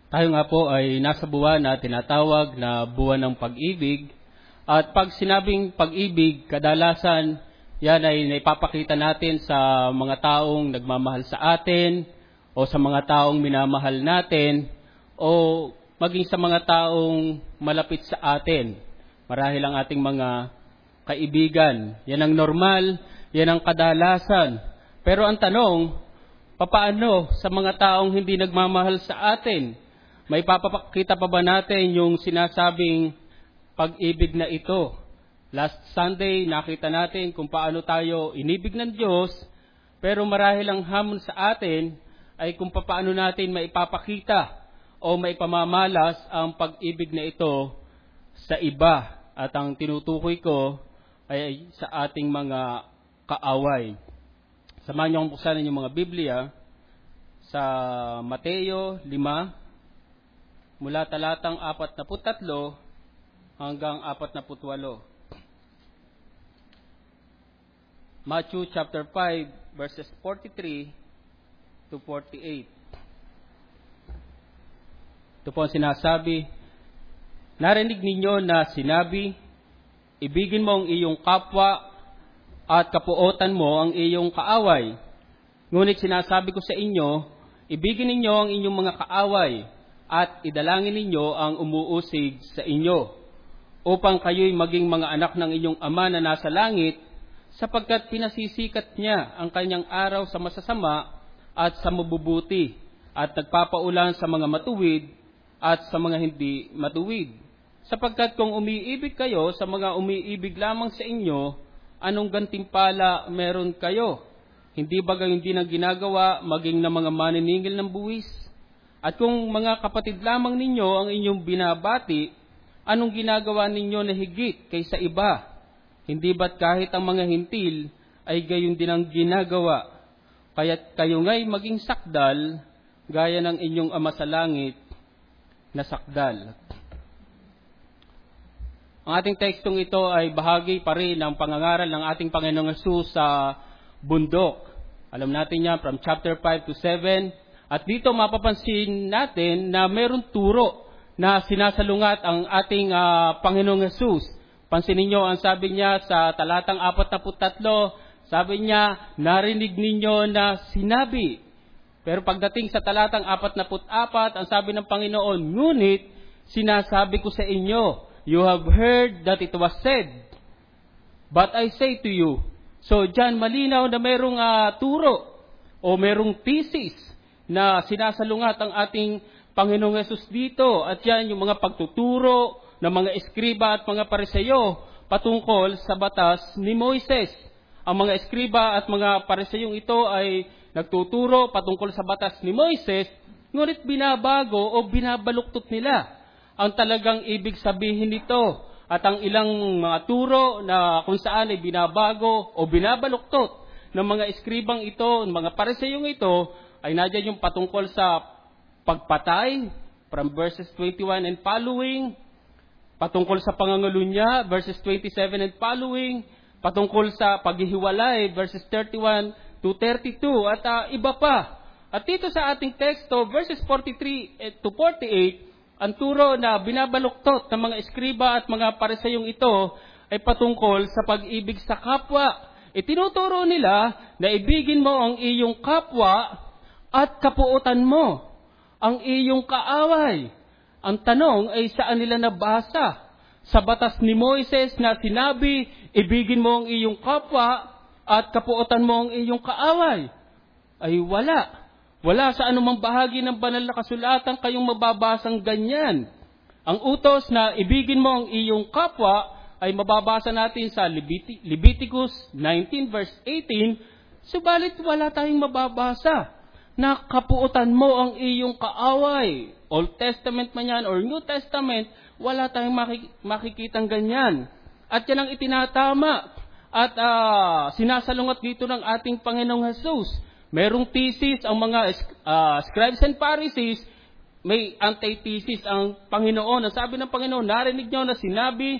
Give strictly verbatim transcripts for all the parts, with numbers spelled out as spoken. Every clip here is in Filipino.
Tayo nga po ay nasa buwan na tinatawag na buwan ng pag-ibig. At pag sinabing pag-ibig, kadalasan yan ay naipapakita natin sa mga taong nagmamahal sa atin o sa mga taong minamahal natin o maging sa mga taong malapit sa atin. Marahil ang ating mga kaibigan. Yan ang normal, yan ang kadalasan. Pero ang tanong, papaano sa mga taong hindi nagmamahal sa atin? May papakita pa ba natin yung sinasabing pag-ibig na ito? Last Sunday, nakita natin kung paano tayo inibig ng Diyos, pero marahil ang hamon sa atin ay kung paano natin maipapakita o maipamamalas ang pag-ibig na ito sa iba. At ang tinutukoy ko ay sa ating mga kaaway. Samahan niyo akong buksan yung mga Biblia sa Mateo lima, mula talatang apat na putatlo hanggang apat na putwalo. Matthew chapter five, verses forty-three to forty-eight. Ito po ang sinasabi, narinig ninyo na sinabi, ibigin mo ang iyong kapwa at kapuotan mo ang iyong kaaway. Ngunit sinasabi ko sa inyo, ibigin ninyo ang inyong mga kaaway at idalangin ninyo ang umuusig sa inyo, upang kayo'y maging mga anak ng inyong Ama na nasa langit, sapagkat pinasisikat niya ang kanyang araw sa masasama at sa mabubuti, at nagpapaulan sa mga matuwid at sa mga hindi matuwid. Sapagkat kung umiibig kayo sa mga umiibig lamang sa inyo, anong gantimpala meron kayo? Hindi ba gayon din ang ginagawa maging ng mga maniningil ng buwis? At kung mga kapatid lamang ninyo ang inyong binabati, anong ginagawa ninyo na higit kaysa iba? Hindi ba't kahit ang mga hintil ay gayon din ang ginagawa? Kaya't kayo nga'y maging sakdal, gaya ng inyong Ama sa langit na sakdal. Ang ating tekstong ito ay bahagi pa rin ng pangangaral ng ating Panginoong Hesus sa bundok. Alam natin yan from chapter five to seven. At dito mapapansin natin na mayroong turo na sinasalungat ang ating uh, Panginoong Hesus. Pansinin niyo ang sabi niya sa talatang apat na putatlo, sabi niya, narinig ninyo na sinabi. Pero pagdating sa talatang apat na putapat, ang sabi ng Panginoon, ngunit sinasabi ko sa inyo, you have heard that it was said, but I say to you. So dyan malinaw na mayroong uh, turo o mayroong thesis na sinasalungat ang ating Panginoong Hesus dito. At yan yung mga pagtuturo ng mga eskriba at mga pariseyo patungkol sa batas ni Moises. Ang mga eskriba at mga pariseyong ito ay nagtuturo patungkol sa batas ni Moises, ngunit binabago o binabaluktot nila ang talagang ibig sabihin nito. At ang ilang mga turo na kung saan ay binabago o binabaluktot ng mga eskribang ito, ng mga pariseyong ito, ay nadyan yung patungkol sa pagpatay, from verses twenty-one and following, patungkol sa pangangalunya, verses twenty-seven and following, patungkol sa paghihiwalay, verses thirty-one to thirty-two, at uh, iba pa. At dito sa ating teksto, verses forty-three to forty-eight, ang turo na binabaluktot ng mga eskriba at mga pariseyong ito ay patungkol sa pag-ibig sa kapwa. Itinuturo nila na ibigin mo ang iyong kapwa at kapuotan mo ang iyong kaaway. Ang tanong ay saan nila nabasa? Sa batas ni Moises na sinabi, ibigin mo ang iyong kapwa at kapuotan mo ang iyong kaaway. Ay wala. Wala sa anumang bahagi ng banal na kasulatan kayong mababasang ganyan. Ang utos na ibigin mo ang iyong kapwa ay mababasa natin sa Levit- Leviticus nineteen verse eighteen, subalit wala tayong mababasa na kapuotan mo ang iyong kaaway. Old Testament man yan or New Testament, wala tayong makik- makikitang ganyan. At yan ang itinatama at uh, sinasalungat dito ng ating Panginoong Hesus. Merong thesis ang mga uh, scribes and Pharisees, may antithesis ang Panginoon. Ang sabi ng Panginoon, narinig nyo na sinabi,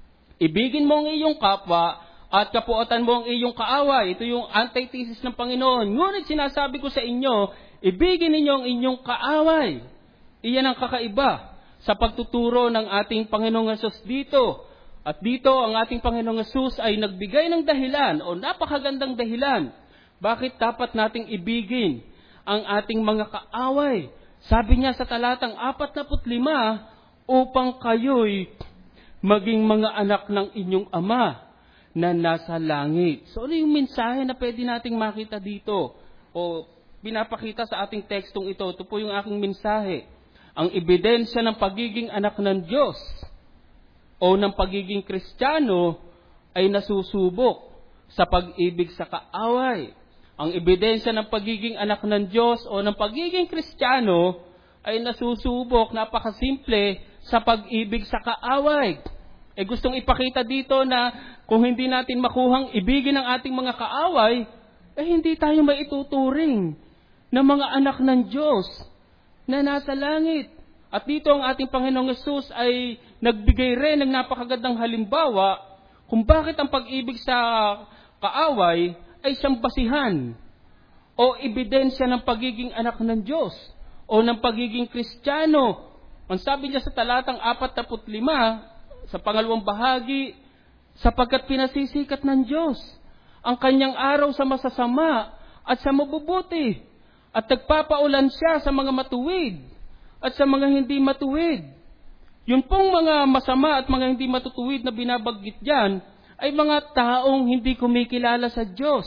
ibigin mo ang iyong kapwa at kapuotan mo ang iyong kaaway. Ito yung antithesis ng Panginoon. Ngunit sinasabi ko sa inyo, ibigin ninyo ang inyong kaaway. Iyan ang kakaiba sa pagtuturo ng ating Panginoong Hesus dito. At dito ang ating Panginoong Hesus ay nagbigay ng dahilan o napakagandang dahilan bakit dapat nating ibigin ang ating mga kaaway. Sabi niya sa talatang apat na lima, upang kayo'y maging mga anak ng inyong Ama na nasa langit. So ano yung mensahe na pwede nating makita dito? O pinapakita sa ating tekstong ito, ito po yung aking mensahe. Ang ebidensya ng pagiging anak ng Diyos o ng pagiging Kristiyano ay nasusubok sa pag-ibig sa kaaway. Ang ebidensya ng pagiging anak ng Diyos o ng pagiging Kristiyano ay nasusubok, napakasimple, sa pag-ibig sa kaaway. Eh gustong ipakita dito na kung hindi natin makuhang ibigin ang ating mga kaaway, eh hindi tayo maituturing na mga anak ng Diyos na nasa langit. At dito ang ating Panginoong Hesus ay nagbigay rin ng napakagandang halimbawa kung bakit ang pag-ibig sa kaaway ay siyang basihan o ebidensya ng pagiging anak ng Diyos o ng pagiging Kristiyano. Ang sabi niya sa talatang apat na lima, sa pangalawang bahagi, sapagkat pinasisikat ng Diyos ang kanyang araw sa masasama at sa mabubuti, at nagpapaulan siya sa mga matuwid at sa mga hindi matuwid. Yung pong mga masama at mga hindi matutuwid na binabanggit diyan ay mga taong hindi kumikilala sa Diyos.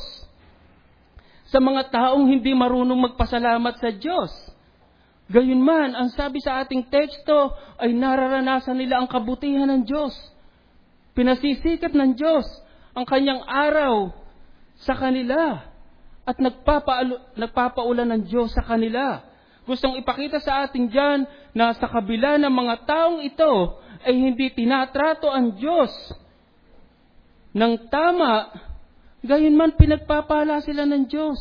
Sa mga taong hindi marunong magpasalamat sa Diyos. Gayunman, ang sabi sa ating teksto ay nararanasan nila ang kabutihan ng Diyos. Pinasisikat ng Diyos ang kanyang araw sa kanila at nagpapa- nagpapaulan ng Diyos sa kanila. Gustong ipakita sa atin dyan na sa kabila ng mga taong ito ay hindi tinatrato ang Diyos ng tama, gayunman pinagpapala sila ng Diyos.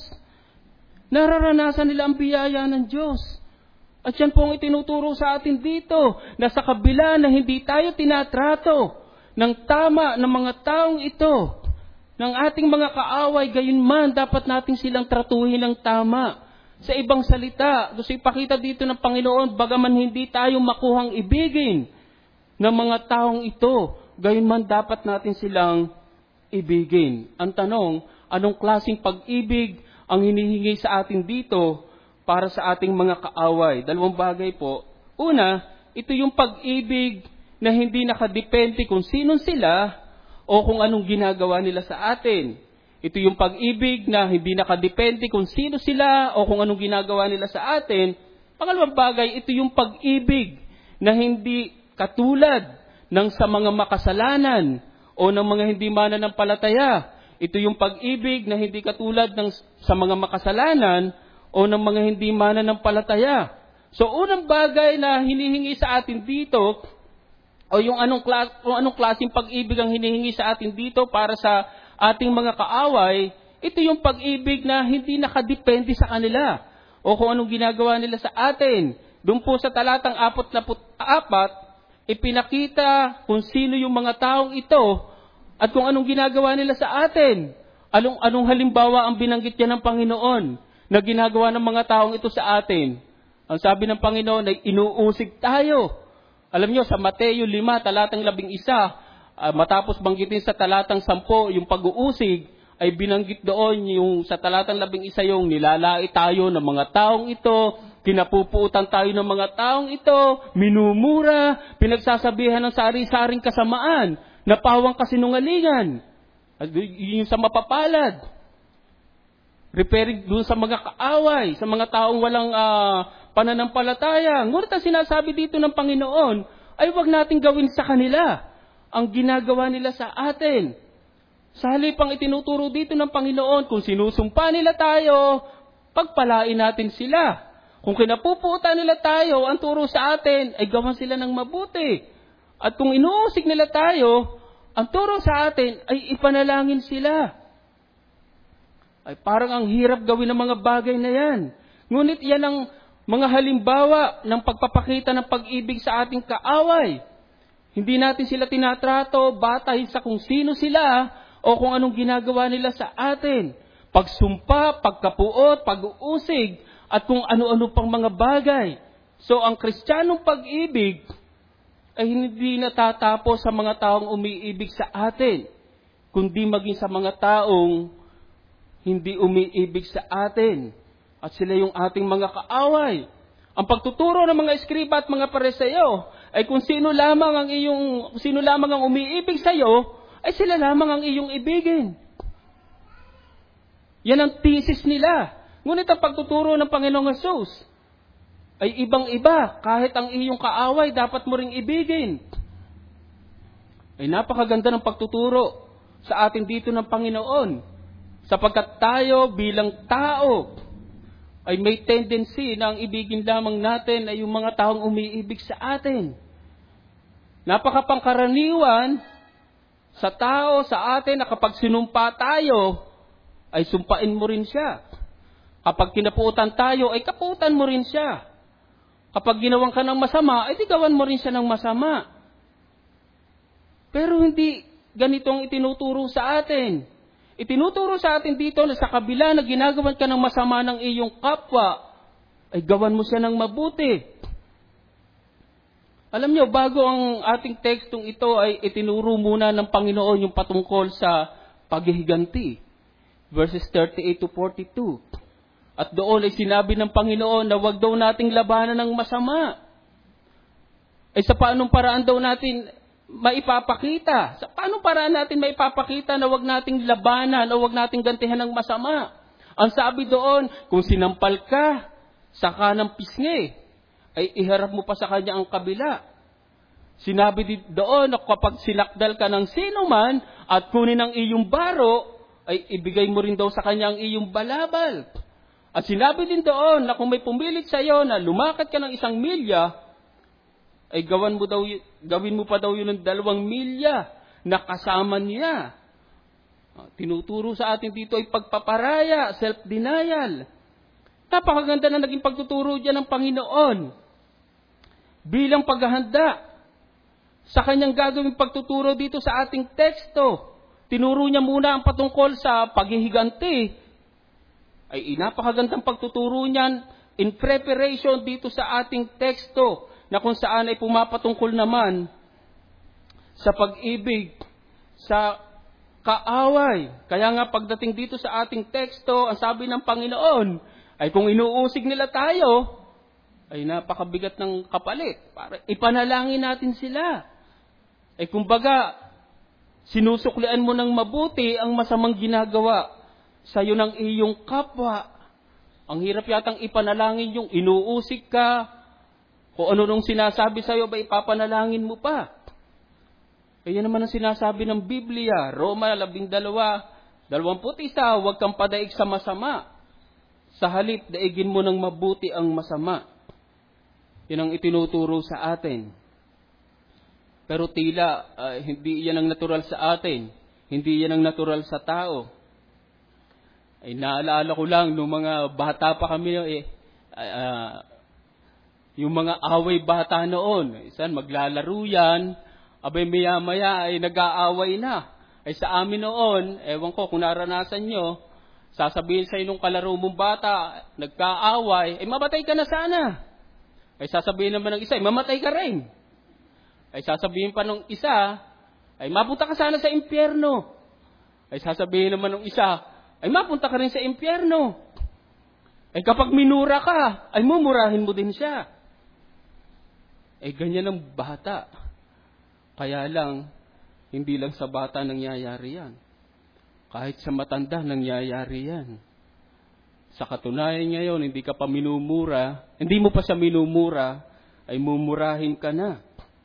Nararanasan nila ang biyaya ng Diyos. At yan po ang itinuturo sa atin dito, na sa kabila na hindi tayo tinatrato ng tama ng mga taong ito, ng ating mga kaaway, gayunman dapat natin silang tratuhin ng tama. Sa ibang salita, gusto ipakita dito ng Panginoon, bagaman hindi tayo makuhang ibigin ng mga taong ito, gayunman dapat natin silang ibigin. Ang tanong, anong klaseng pag-ibig ang hinihingi sa atin dito para sa ating mga kaaway? Dalawang bagay po. Una, ito yung pag-ibig na hindi nakadepende kung sino sila o kung anong ginagawa nila sa atin. Ito yung pag-ibig na hindi nakadepende kung sino sila o kung anong ginagawa nila sa atin. Pangalawang bagay, ito yung pag-ibig na hindi katulad ng sa mga makasalanan o ng mga hindi mananampalataya. Ito yung pag-ibig na hindi katulad ng sa mga makasalanan o ng mga hindi mananampalataya. So, unang bagay na hinihingi sa atin dito, o yung anong, klas, o anong klaseng pag-ibig ang hinihingi sa atin dito para sa ating mga kaaway, ito yung pag-ibig na hindi nakadepende sa kanila o kung anong ginagawa nila sa atin. Doon po sa talatang apat na apat, ipinakita kung sino yung mga taong ito at kung anong ginagawa nila sa atin. Anong, anong halimbawa ang binanggit niya ng Panginoon na ginagawa ng mga taong ito sa atin? Ang sabi ng Panginoon ay inuusig tayo. Alam nyo, sa Mateo lima, talatang labing isa, uh, matapos banggitin sa talatang sampo, yung pag-uusig, ay binanggit doon yung sa talatang labing isa yung nilalait tayo ng mga taong ito, kinapupuutan tayo ng mga taong ito, minumura, pinagsasabihan ng sari-saring kasamaan, napawang kasinungalingan. Yung sa mapapalad. Referring doon sa mga kaaway, sa mga taong walang uh, pananampalataya. Ngunit ang sinasabi dito ng Panginoon ay huwag nating gawin sa kanila ang ginagawa nila sa atin. Sa halip ang itinuturo dito ng Panginoon, kung sinusumpa nila tayo, pagpalain natin sila. Kung kinapupuutan nila tayo, ang turo sa atin ay gawan sila ng mabuti. At kung inuusig nila tayo, ang turo sa atin ay ipanalangin sila. Ay parang ang hirap gawin ng mga bagay na yan. Ngunit yan ang mga halimbawa ng pagpapakita ng pag-ibig sa ating kaaway. Hindi natin sila tinatrato batay sa kung sino sila o kung anong ginagawa nila sa atin. Pagsumpa, pagkapuot, pag-uusig, at kung ano-ano pang mga bagay. So, ang Kristiyanong pag-ibig ay hindi natatapos sa mga taong umiibig sa atin, kundi maging sa mga taong hindi umiibig sa atin. At sila yung ating mga kaaway. Ang pagtuturo ng mga eskriba at mga Pariseo ay kung sino lamang ang iyong, kung sino lamang ang umiibig sa iyo, ay sila lamang ang iyong ibigin. Yan ang thesis nila. Ngunit ang pagtuturo ng Panginoong Hesus ay ibang-iba. Kahit ang iyong kaaway, dapat mo ring ibigin. Ay napakaganda ng pagtuturo sa atin dito ng Panginoon. Sapagkat tayo bilang tao ay may tendency na ang ibigin lamang natin ay yung mga taong umiibig sa atin. Napakapangkaraniwan sa tao, sa atin, na kapag sinumpa tayo, ay sumpain mo rin siya. Kapag kinapuutan tayo, ay kapuutan mo rin siya. Kapag ginawan ka ng masama, ay di gawan mo rin siya ng masama. Pero hindi ganito ang itinuturo sa atin. Itinuturo sa atin dito na sa kabila na ginagawan ka ng masama ng iyong kapwa, ay gawan mo siya ng mabuti. Alam niyo, bago ang ating tekstong ito ay itinuro muna ng Panginoon yung patungkol sa paghihiganti. Verses thirty-eight to forty-two. At doon ay sinabi ng Panginoon na wag daw nating labanan ng masama. Ay sa paanong paraan daw natin maipapakita? Sa paanong paraan natin maipapakita na wag nating labanan o wag nating gantihan ng masama? Ang sabi doon, kung sinampal ka sa kanang pisngi, ay iharap mo pa sa kanya ang kabila. Sinabi din doon na kapag sinakdal ka ng sino man at kunin ang iyong baro, ay ibigay mo rin daw sa kanya ang iyong balabal. At sinabi din doon na kung may pumilit sa iyo na lumakad ka ng isang milya, ay gawan mo daw, gawin mo pa daw yun ng dalawang milya na kasama niya. Tinuturo sa atin dito ay pagpaparaya, self-denial. Napakaganda na naging pagtuturo dyan ng Panginoon. Bilang paghahanda sa kanyang gagawing pagtuturo dito sa ating teksto, tinuro niya muna ang patungkol sa paghihiganti. Ay napakagandang pagtuturo niyan in preparation dito sa ating teksto, na kung saan ay pumapatungkol naman sa pag-ibig, sa kaaway. Kaya nga pagdating dito sa ating teksto, ang sabi ng Panginoon, ay kung inuusig nila tayo, ay napakabigat ng kapalit. Para ipanalangin natin sila. Ay kumbaga, sinusuklian mo ng mabuti ang masamang ginagawa sa iyo ng iyong kapwa. Ang hirap yatang ipanalangin yung inuusig ka, kung ano nung sinasabi sa iyo, ba ipapanalangin mo pa? Kaya naman ang sinasabi ng Biblia, Roma labing dalawa, dalawamput isa, huwag kang padaig sa masama. Sa halip, daigin mo ng mabuti ang masama. Yan ang itinuturo sa atin. Pero tila, uh, hindi yan ang natural sa atin. Hindi yan ang natural sa tao. Ay naalala ko lang, nung mga bata pa kami, eh, uh, yung mga away bata noon, isan maglalaro yan, abay maya-maya ay nag-aaway na. Ay sa amin noon, ewan ko kung naranasan nyo, sasabihin sa inong kalaro mong bata, nagkaaway, ay mamatay ka na sana. Ay sasabihin naman ng isa, ay mamatay ka rin. Ay sasabihin pa ng isa, ay mapunta ka sana sa impyerno. Ay sasabihin naman ng isa, ay mapunta ka rin sa impyerno. Ay kapag minura ka, ay mumurahin mo din siya. Eh, ganyan ang bata. Kaya lang, hindi lang sa bata nangyayari yan. Kahit sa matanda nangyayari yan. Sa katunayan ngayon, hindi ka pa minumura, hindi mo pa siya minumura, ay mumurahin ka na.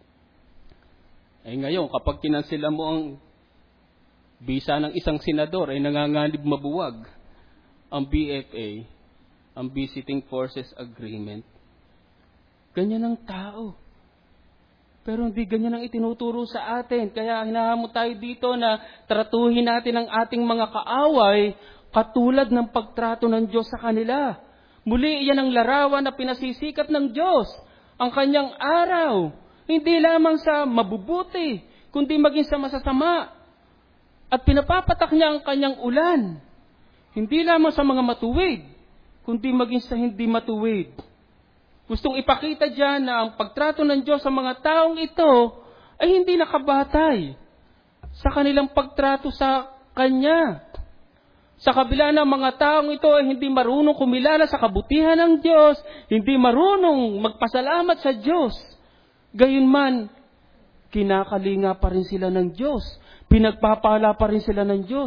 Eh ngayon, kapag kinansila mo ang bisa ng isang senador, ay nanganganib mabuwag ang B F A, ang Visiting Forces Agreement. Ganyan ang tao. Pero hindi ganyan ang itinuturo sa atin. Kaya hinahamon tayo dito na tratuhin natin ang ating mga kaaway katulad ng pagtrato ng Diyos sa kanila. Muli, iyan ang larawan na pinasisikat ng Diyos, ang kanyang araw. Hindi lamang sa mabubuti, kundi maging sa masasama. At pinapapatak niya ang kanyang ulan. Hindi lamang sa mga matuwid, kundi maging sa hindi matuwid. Gustong ipakita diyan na ang pagtrato ng Diyos sa mga taong ito ay hindi nakabatay sa kanilang pagtrato sa Kanya. Sa kabila ng mga taong ito ay hindi marunong kumilala sa kabutihan ng Diyos, hindi marunong magpasalamat sa Diyos. Gayunman, kinakalinga pa rin sila ng Diyos. Pinagpapala pa rin sila ng Diyos.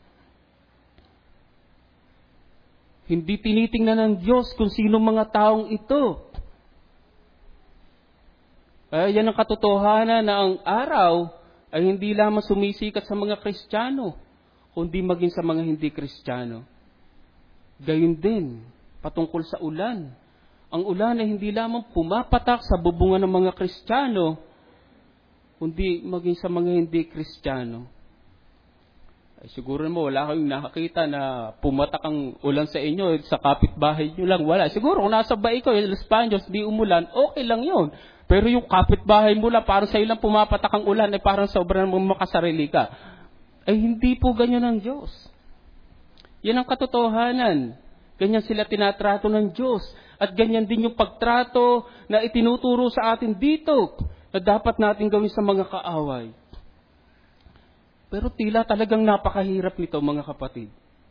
Hindi tinitingnan ng Diyos kung sino mga taong ito. Ay, yan ang katotohanan na ang araw ay hindi lamang sumisikat sa mga Kristiyano, kundi maging sa mga hindi Kristiyano. Gayun din, patungkol sa ulan. Ang ulan ay hindi lamang pumapatak sa bubungan ng mga Kristiyano, kundi maging sa mga hindi Kristiyano. Ay, siguro mo, wala kayong nakakita na pumatak ang ulan sa inyo, sa kapitbahay nyo lang, wala. Siguro kung nasa bahay ko, Los Baños, di umulan, okay lang yun. Pero yung kapitbahay mo lang, parang sa'yo lang pumapatak ang ulan, ay parang sobrang makasarili ka. Ay hindi po ganyan ang Diyos. Yan ang katotohanan. Ganyan sila tinatrato ng Diyos. At ganyan din yung pagtrato na itinuturo sa atin dito na dapat natin gawin sa mga kaaway. Pero tila talagang napakahirap nito, mga kapatid.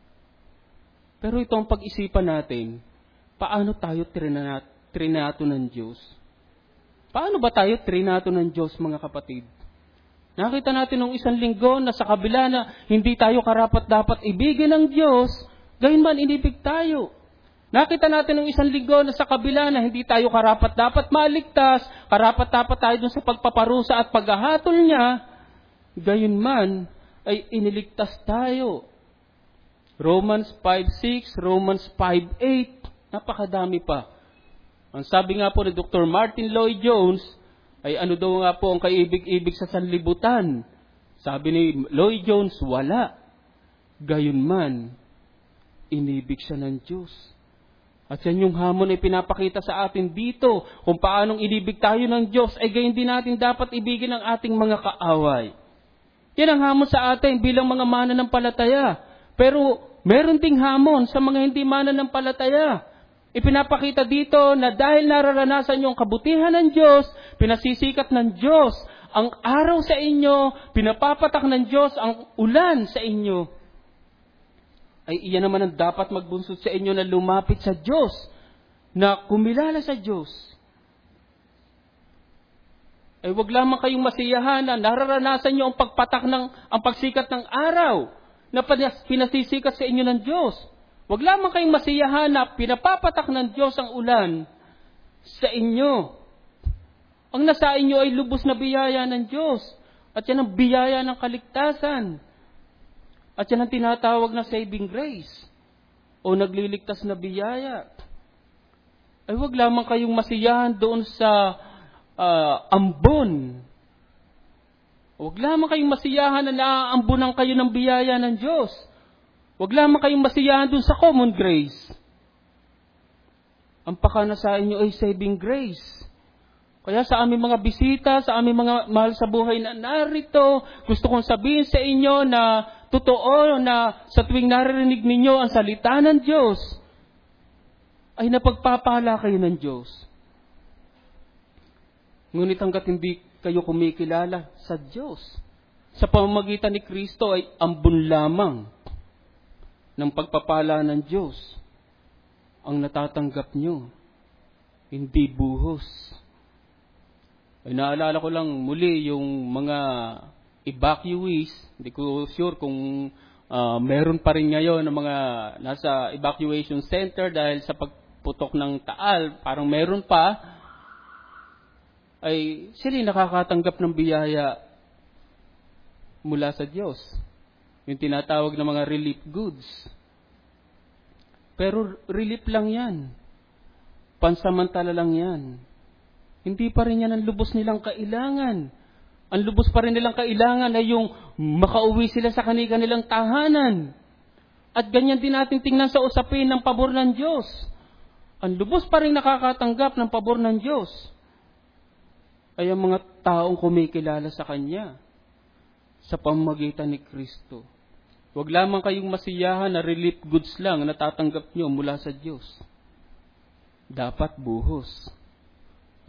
Pero ito ang pag-isipan natin, paano tayo trinat, trinato ng Diyos? Paano ba tayo trinato ng Diyos, mga kapatid? Nakita natin nung isang linggo na sa kabila na hindi tayo karapat-dapat ibigin ng Diyos, gayon man inibig tayo. Nakita natin nung isang linggo na sa kabila na hindi tayo karapat-dapat maligtas, karapat-dapat tayo dun sa pagpaparusa at paghahatol niya, gayon man ay iniligtas tayo. Romans five six, Romans five eight, napakadami pa. Ang sabi nga po ni Doctor Martin Lloyd-Jones, ay ano daw nga po ang kaibig-ibig sa sanlibutan. Sabi ni Lloyd-Jones, wala. Gayon man, inibig siya ng Diyos. At yan yung hamon ay pinapakita sa atin dito, kung paanong inibig tayo ng Diyos, ay gayon din natin dapat ibigin ang ating mga kaaway. Yan ang hamon sa atin bilang mga mananampalataya. Pero meron ding hamon sa mga hindi mananampalataya. Ipinapakita dito na dahil nararanasan niyo ang kabutihan ng Diyos, pinasisikat ng Diyos ang araw sa inyo, pinapapatak ng Diyos ang ulan sa inyo, ay iyan naman ang dapat magbunsod sa inyo na lumapit sa Diyos, na kumilala sa Diyos. Ay wag lamang kayong masiyahan na nararanasan niyo ang pagpatak ng, ang pagsikat ng araw, na pinasisikat sa inyo ng Diyos. Wag lamang kayong masiyahan na pinapapatak ng Diyos ang ulan sa inyo. Ang nasa inyo ay lubos na biyaya ng Diyos. At yan ang biyaya ng kaligtasan. At yan ang tinatawag na saving grace. O nagliligtas na biyaya. Ay wag lamang kayong masiyahan doon sa uh, ambon. Wag lamang kayong masiyahan na naaambunan kayo ng biyaya ng Diyos. Wag lamang kayong masiyahan dun sa common grace. Ang pakana sa inyo ay saving grace. Kaya sa aming mga bisita, sa aming mga mahal sa buhay na narito, gusto kong sabihin sa inyo na totoo na sa tuwing naririnig ninyo ang salita ng Diyos, ay napagpapala kayo ng Diyos. Ngunit hanggat hindi kayo kumikilala sa Diyos, sa pamamagitan ni Kristo ay ambun lamang ng pagpapala ng Diyos ang natatanggap nyo, hindi buhos. Ay naalala ko lang muli yung mga evacuees, hindi ko sure kung uh, meron pa rin ngayon ng mga nasa evacuation center dahil sa pagputok ng Taal, parang meron pa, ay sila nakakatanggap ng biyaya mula sa Diyos. Yung tinatawag na mga relief goods. Pero relief lang yan. Pansamantala lang yan. Hindi pa rin yan ang lubos nilang kailangan. Ang lubos pa rin nilang kailangan ay yung makauwi sila sa kanilang tahanan. At ganyan din natin tingnan sa usapin ng pabor ng Diyos. Ang lubos pa rin nakakatanggap ng pabor ng Diyos ay ang mga taong kumikilala sa Kanya sa pamamagitan ni Kristo. Huwag lamang kayong masiyahan na relief goods lang na natatanggap nyo mula sa Diyos. Dapat buhos.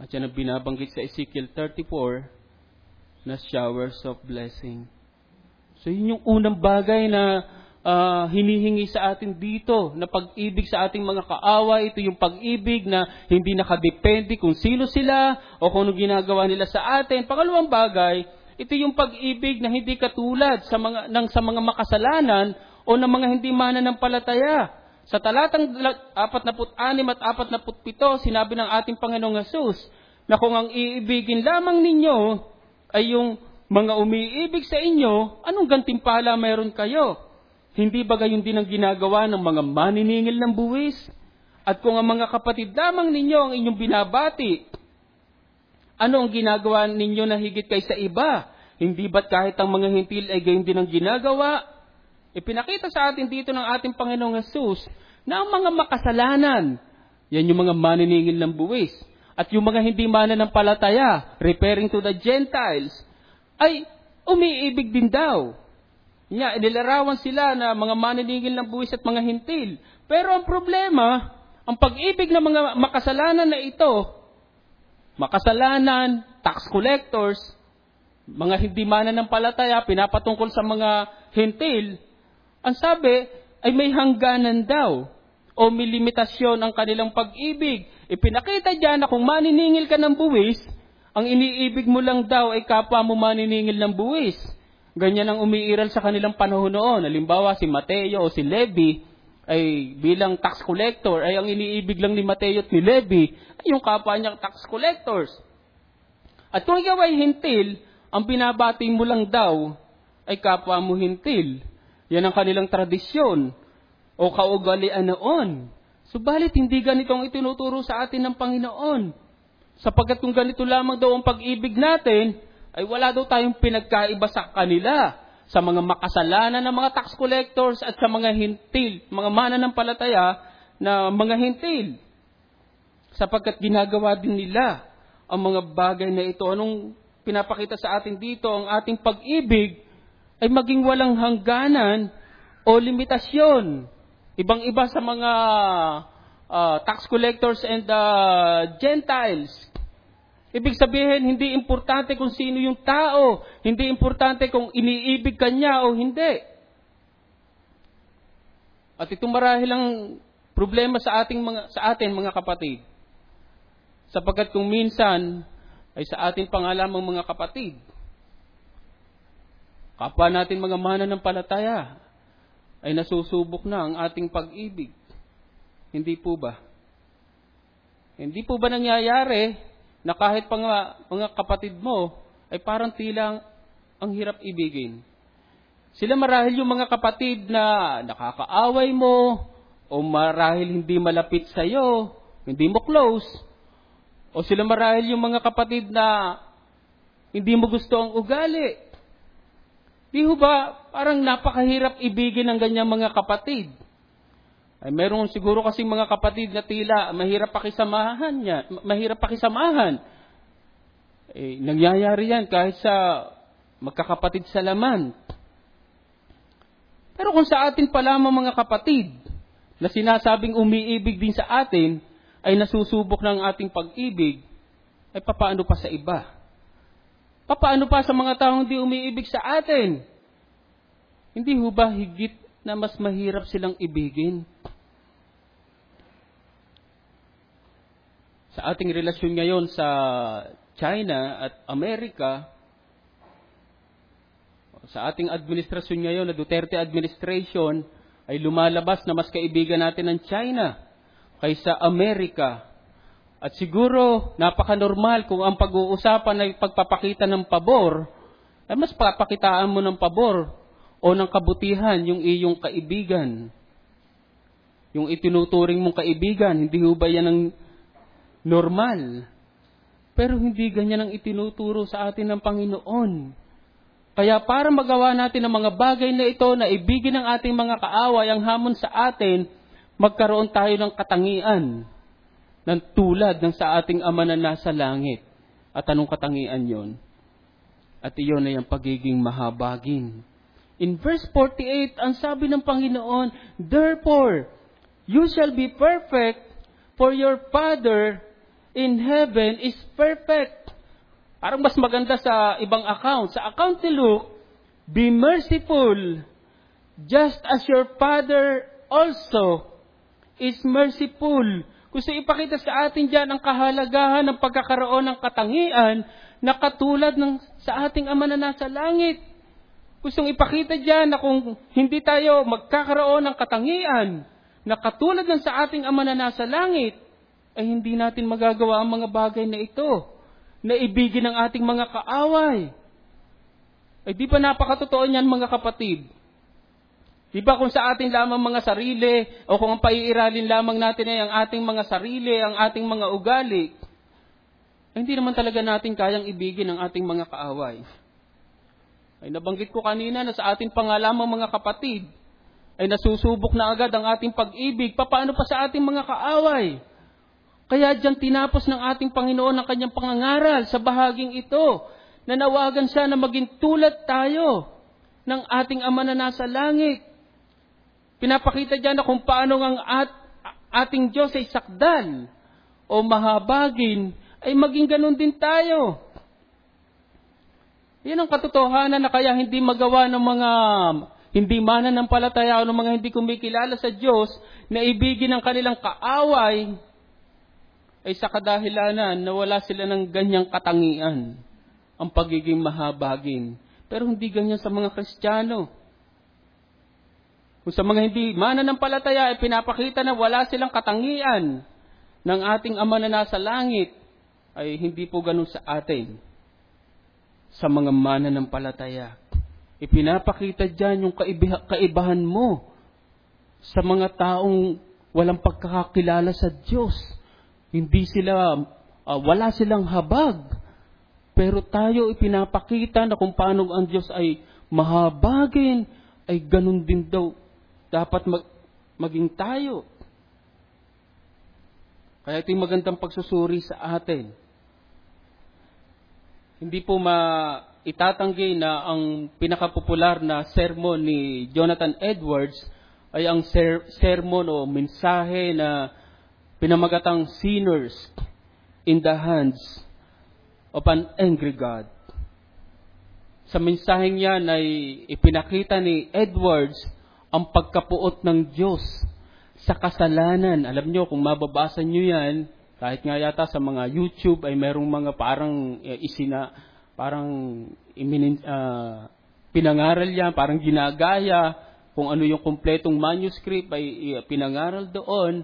At yan ang binabanggit sa Ezekiel thirty-four na showers of blessing. So yun yung unang bagay na uh, hinihingi sa atin dito, na pag-ibig sa ating mga kaaway. Ito yung pag-ibig na hindi nakadepende kung sino sila o kung ano ginagawa nila sa atin. Pangalawang bagay, ito yung pag-ibig na hindi katulad sa mga, ng, sa mga makasalanan o ng mga hindi mananampalataya. Sa talatang forty-six at forty-seven, sinabi ng ating Panginoong Hesus na kung ang iibigin lamang ninyo ay yung mga umiibig sa inyo, anong gantimpala mayroon kayo? Hindi ba gayon din ang ginagawa ng mga maniningil ng buwis? At kung ang mga kapatid lamang ninyo ang inyong binabati, ano ang ginagawa ninyo na higit kay sa iba? Hindi ba't kahit ang mga hintil ay gayon din ang ginagawa? Ipinakita sa atin dito ng ating Panginoong Hesus na ang mga makasalanan, yan yung mga maniningil ng buwis, at yung mga hindi mananampalataya, referring to the Gentiles, ay umiibig din daw. Nga, inilarawan sila na mga maniningil ng buwis at mga hintil. Pero ang problema, ang pag-ibig ng mga makasalanan na ito, makasalanan, tax collectors, mga hindi mananampalataya, pinapatungkol sa mga hintil, ang sabi ay may hangganan daw o may limitasyon ang kanilang pag-ibig. Ipinakita diyan na kung maniningil ka ng buwis, ang iniibig mo lang daw ay kapwa mo maniningil ng buwis. Ganyan ang umiiral sa kanilang panahon noon. Halimbawa si Mateo o si Levi ay bilang tax collector, ay ang iniibig lang ni Mateo at ni Levi ay yung kapwa niyang tax collectors. At kung ikaw ay hintil, ang binabati mo lang daw ay kapwa mo hintil. Yan ang kanilang tradisyon o kaugalian noon. Subalit hindi ganito ang itinuturo sa atin ng Panginoon. Sapagkat kung ganito lamang daw ang pag-ibig natin, ay wala daw tayong pinagkaiba sa kanila, sa mga makasalanan ng mga tax collectors at sa mga hintil, mga mananampalataya na mga hintil. Sapagkat ginagawa din nila ang mga bagay na ito. Anong pinapakita sa atin dito? Ang ating pag-ibig ay maging walang hangganan o limitasyon. Ibang-iba sa mga uh, tax collectors and uh, Gentiles. Ibig sabihin, hindi importante kung sino yung tao. Hindi importante kung iniibig ka niya o hindi. At ito marahil ang problema sa ating mga sa atin mga kapatid. Sapagkat kung minsan ay sa ating pangalamang mga kapatid, kapwa natin mga mananampalataya, ay nasusubok na ang ating pag-ibig. Hindi po ba? Hindi po ba nangyayari na kahit pa nga, mga kapatid mo, ay parang tila ang hirap ibigin? Sila marahil yung mga kapatid na nakakaaway mo, o marahil hindi malapit sa'yo, hindi mo close, o sila marahil yung mga kapatid na hindi mo gusto ang ugali. Di ho ba, parang napakahirap ibigin ng ganyang mga kapatid? Ay meron siguro kasing mga kapatid na tila mahirap pakisamahan niya, mahirap pakisamahan. Eh, nangyayari yan kahit sa magkakapatid sa laman. Pero kung sa atin pa lamang mga kapatid na sinasabing umiibig din sa atin ay nasusubok ng ating pag-ibig, ay papaano pa sa iba? Paano pa sa mga taong hindi umiibig sa atin? Hindi ho ba higit na mas mahirap silang ibigin? Sa ating relasyon ngayon sa China at Amerika, sa ating administrasyon ngayon na Duterte administration, ay lumalabas na mas kaibigan natin ang China kaysa Amerika. At siguro, napaka-normal kung ang pag-uusapan ay pagpapakita ng pabor, ay mas papakitaan mo ng pabor o ng kabutihan yung iyong kaibigan. Yung itinuturing mong kaibigan, hindi ho ba yan ang normal? Pero hindi ganyan ang itinuturo sa atin ng Panginoon. Kaya para magawa natin ang mga bagay na ito, na ibigin ng ating mga kaaway ang hamon sa atin, magkaroon tayo ng katangian ng tulad ng sa ating Ama na nasa langit. At anong katangian yon? At iyon ay ang pagiging mahabagin. In verse forty-eight, ang sabi ng Panginoon, "Therefore, you shall be perfect, for your Father in heaven is perfect. Parang mas maganda sa ibang account. Sa account ni Luke, be merciful, just as your Father also is merciful. Gusto ipakita sa atin dyan ang kahalagahan ng pagkakaroon ng katangian na katulad ng sa ating Ama na nasa langit. Gustong ipakita dyan na kung hindi tayo magkakaroon ng katangian na katulad ng sa ating Ama na nasa langit, ay hindi natin magagawa ang mga bagay na ito, na ibigin ang ating mga kaaway. Ay di ba napakatotoo niyan mga kapatid? Di ba kung sa ating lamang mga sarili, o kung ang paiiralin lamang natin ay ang ating mga sarili, ang ating mga ugali, ay hindi naman talaga natin kayang ibigin ang ating mga kaaway. Ay nabanggit ko kanina na sa ating pangalamang mga kapatid, ay nasusubok na agad ang ating pag-ibig. Paano pa sa ating mga kaaway? Kaya diyan tinapos ng ating Panginoon ang kanyang pangangaral sa bahaging ito. Nanawagan siya na maging tulad tayo ng ating Ama na nasa langit. Pinapakita diyan na kung paano ang at, ating Diyos ay sakdal o mahabagin, ay maging ganun din tayo. Yan ang katotohanan na kaya hindi magawa ng mga hindi mananampalataya o ng mga hindi kumikilala sa Diyos na ibigin ang kanilang kaaway ay sa kadahilanan na wala sila ng ganyang katangian, ang pagiging mahabagin. Pero hindi ganyan sa mga Kristiyano. Kung sa mga hindi mananampalataya ay pinapakita na wala silang katangian ng ating Ama na nasa langit, ay hindi po ganun sa atin. Sa mga mananampalataya, ipinapakita dyan yung kaibahan, kaibahan mo sa mga taong walang pagkakakilala sa Diyos. Hindi sila, uh, wala silang habag. Pero tayo ipinapakita na kung paano ang Diyos ay mahabagin, ay ganun din daw dapat mag, maging tayo. Kaya ito yung magandang pagsusuri sa atin. Hindi po maitatanggi na ang pinakapopular na sermon ni Jonathan Edwards ay ang ser- sermon o mensahe na pinamagatang sinners in the hands of an angry God. Sa mensaheng yan ay ipinakita ni Edwards ang pagkapuot ng Diyos sa kasalanan. Alam nyo, kung mababasa nyo yan, kahit nga yata sa mga YouTube ay merong mga parang eh, isina, parang iminin, uh, pinangaral yan, parang ginagaya, kung ano yung kumpletong manuscript ay uh, pinangaral doon,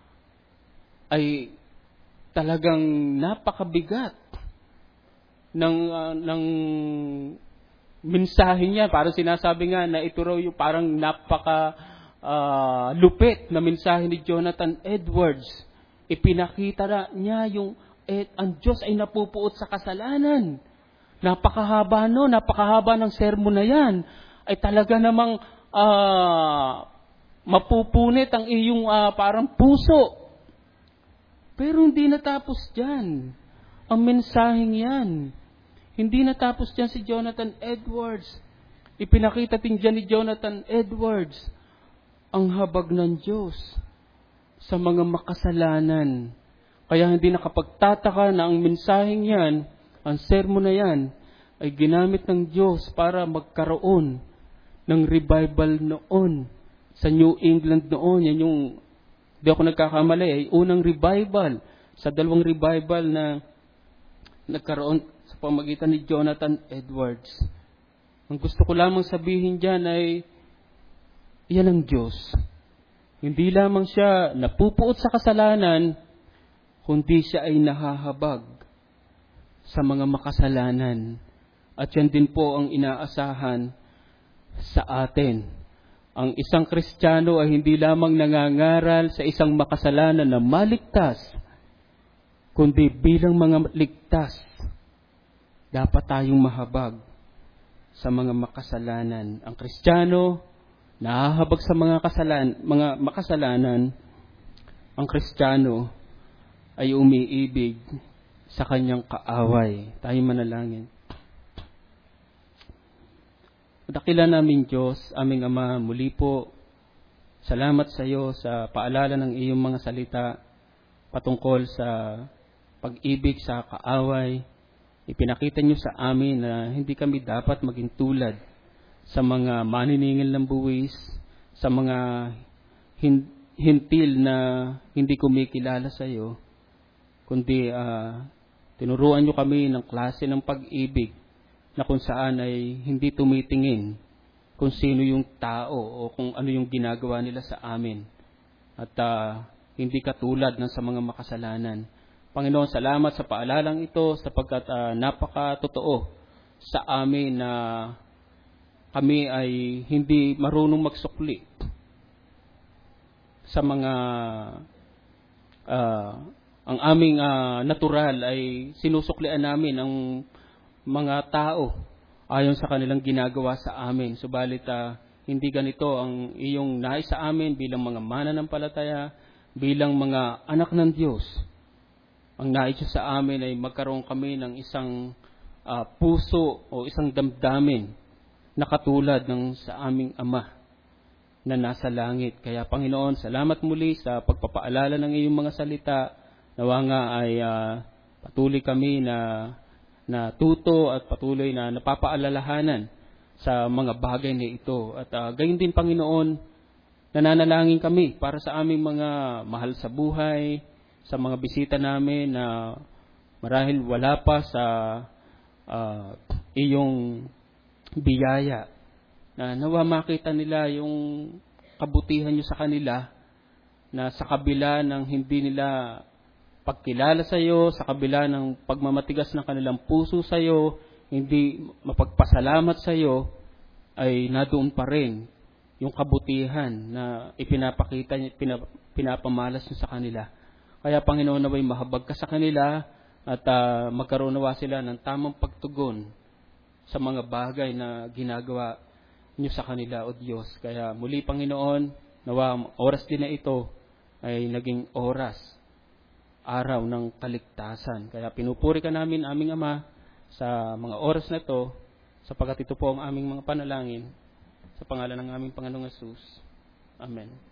ay talagang napakabigat ng uh, ng mensahe niya. Parang sinasabi nga na ito raw yung parang napaka uh, lupit na mensahe ni Jonathan Edwards. Ipinakita na niya yung eh, ang Diyos ay napupuot sa kasalanan. Napakahaba no, napakahaba ng sermon na yan. Ay talaga namang uh, mapupunit ang iyong uh, parang puso. Pero hindi natapos dyan. Ang mensaheng yan. Hindi natapos dyan si Jonathan Edwards. Ipinakita din dyan ni Jonathan Edwards ang habag ng Diyos sa mga makasalanan. Kaya hindi nakapagtataka na ang mensaheng yan, ang sermon na yan, ay ginamit ng Diyos para magkaroon ng revival noon. Sa New England noon, yan yung di ako nagkakamali, ay unang revival sa dalawang revival na nagkaroon sa pamagitan ni Jonathan Edwards. Ang gusto ko lamang sabihin dyan ay, yan ang Diyos. Hindi lamang siya napupuot sa kasalanan, kundi siya ay nahahabag sa mga makasalanan. At yan din po ang inaasahan sa atin. Ang isang Kristiyano ay hindi lamang nangangaral sa isang makasalanan na maligtas, kundi bilang mga ligtas, dapat tayong mahabag sa mga makasalanan. Ang Kristiyano, nahahabag sa mga kasalan, mga makasalanan. Ang Kristiyano ay umiibig sa kanyang kaaway. Tayo manalangin. Dakila namin Diyos, aming Ama, muli po, salamat sa iyo sa paalala ng iyong mga salita patungkol sa pag-ibig sa kaaway. Ipinakita niyo sa amin na hindi kami dapat maging tulad sa mga maniningil ng buwis, sa mga hin- hintil na hindi kumikilala sa iyo, kundi uh, tinuruan niyo kami ng klase ng pag-ibig na kung saan ay hindi tumitingin kung sino yung tao o kung ano yung ginagawa nila sa amin. At uh, hindi katulad ng sa mga makasalanan. Panginoon, salamat sa paalalang ito sapagkat uh, napaka-totoo sa amin na kami ay hindi marunong magsukli sa mga uh, ang aming uh, natural ay sinusuklian namin ang mga tao ayon sa kanilang ginagawa sa amin. Subalit uh, hindi ganito ang iyong nais sa amin bilang mga mananampalataya, bilang mga anak ng Diyos. Ang nais sa amin ay magkaroon kami ng isang uh, puso o isang damdamin na katulad ng sa aming Ama na nasa langit. Kaya Panginoon, salamat muli sa pagpapaalala ng iyong mga salita. Nawa nga ay uh, patuloy kami na na tuto at patuloy na napapaalalahanan sa mga bagay na ito. At uh, gayon din Panginoon, nananalangin kami para sa aming mga mahal sa buhay, sa mga bisita namin na marahil wala pa sa uh, iyong biyaya, na nawa makita nila yung kabutihan niyo sa kanila, na sa kabila ng hindi nila pagkilala sa iyo, sa kabila ng pagmamatigas ng kanilang puso sa iyo, hindi mapagpasalamat sa iyo, ay nadoon pa rin yung kabutihan na ipinapakita, pinap, pinapamalas niyo sa kanila. Kaya Panginoon, naway mahabag ka sa kanila at uh, magkaroon nawa sila ng tamang pagtugon sa mga bagay na ginagawa niyo sa kanila, O Diyos. Kaya muli Panginoon, nawa ang oras din na ito ay naging oras, araw ng kaligtasan. Kaya pinupuri ka namin, aming Ama, sa mga oras na ito, sapagkat ito po ang aming mga panalangin, sa pangalan ng aming Panginoong Hesus. Amen.